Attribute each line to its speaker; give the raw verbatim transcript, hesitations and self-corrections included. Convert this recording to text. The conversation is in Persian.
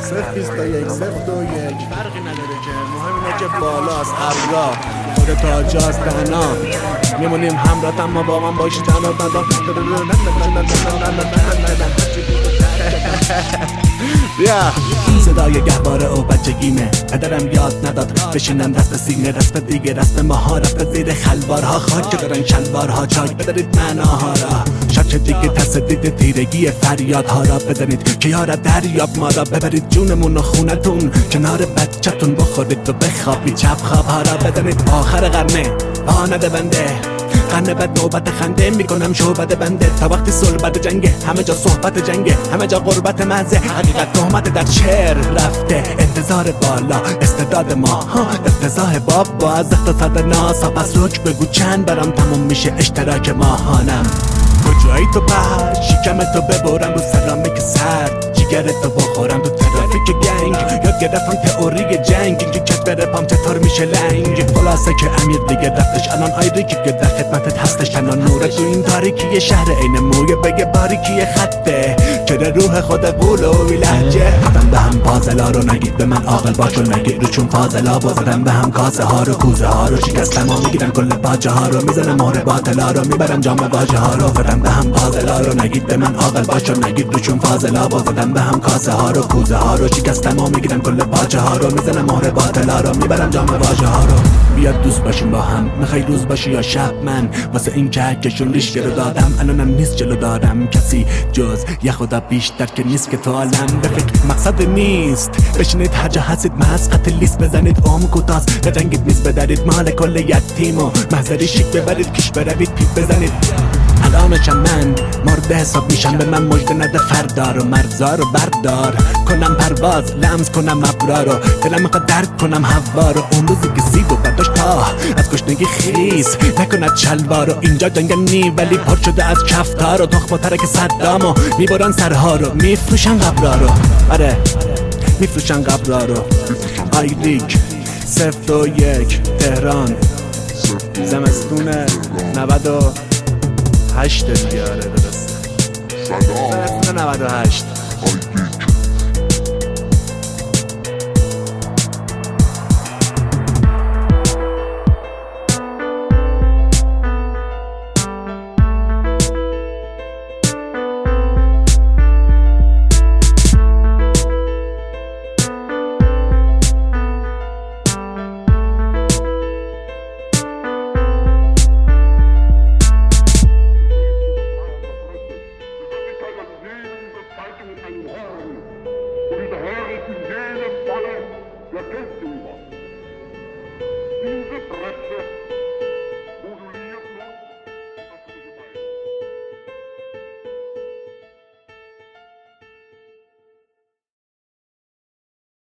Speaker 1: صفر بیست و یک صفر دو یک فرقی نداره که مهم اینه که بالاست ابرا خود تاجاست تنها میمونیم همراه اما با من باشی تنها بیا صدای گهواره و بچگیمه پدرم یاد نداد بشینم دست سینه رسم دیگه رسم ماها رفت زیر خلوارها خاک دارن شلوارها چاک بدارید معناها را شاچه دیگه تصدید تیرگی فریادها را بزنید که یارا دریاب ما را ببرید جونمون و خونتون کنار بچه‌تون بخورید و بخوابی چپ خوابها را بزنید آخر قرنه آنده بنده قرنه بعد نوبت خنده میکنم شعبت بنده تا وقتی صلبت جنگه همه جا صحبت جنگه همه جا قربت مزه حقیقت تهمت در شعر رفته انتظار بالا استعداد ما افتضاح بابا از اقتصاد ناسا پس رک بگو چند برام تموم میشه اشتراک ماهانم کجایی تو پر شکم تو ببرم رو سرامیک سرد جیگرت تو بخورم تو ترافیک گنگ یاد گرفتم تئوری جنگ اینکه کت بره پام چطور میشه لنگ خلاصه که امیر دیگه رفتش الان آیریکی که در خدمتت هستش تنها نوره تو این تاریکی شهر عین مویه بگه باریکی خطه چرا روح خود قولوی لهجه حتم به هم پازلا رو نگید به من عاقل باش و نگید رو چون فاضلا بازدم به هم کاسه ها رو کوزه ها رو شکستم و میگیرم کل باجه ها رو میزنم مهر باطلا رو میبرم جام باجه ها رو فردم به هم پازلا رو نگید به من عاقل باش و نگید رو چون فاضلا بازدم به هم کاسه ها رو کوزه ها رو شکستم و میگیرم کل باجه ها رو میزنم مهر باطلا رو میبرم جام باجه ها رو بیاد دوست باشیم با هم میخوای روز باشی یا شب من واسه این که کشون ریش رو دادم الانم نیست جلو دارم کسی جز یه خدا بیشتر که نیست که تو عالم به فکر مقصد نیست بشینید هر جا هستید مسقط لیست بزنید عمر کوتاست نجنگید میز بدارید مال کل یتیم و محضری شیک ببرید کش بروید پیپ بزنید الانشم من مورد حساب میشم به من مجد نده فردا رو مرزا رو بردار کنم پرواز لمس کنم ابرا رو دلم میخواد درک کنم هوا رو اون روزی که سیب و برداشت تا از گشنگی خیس نکند شلوار رو اینجا جنگل نی ولی پر شده از کفتار و تخم و ترک صدام و میبرن سرها رو میفروشن قبرا رو آره میفروشن قبرا رو آیریک صفر دو یک تهران زمستون نود و هشت دیگه آره درسته زمستون نود و هشت
Speaker 2: Einen Horn. Und dieser Horn ist in jedem Falle der Christen.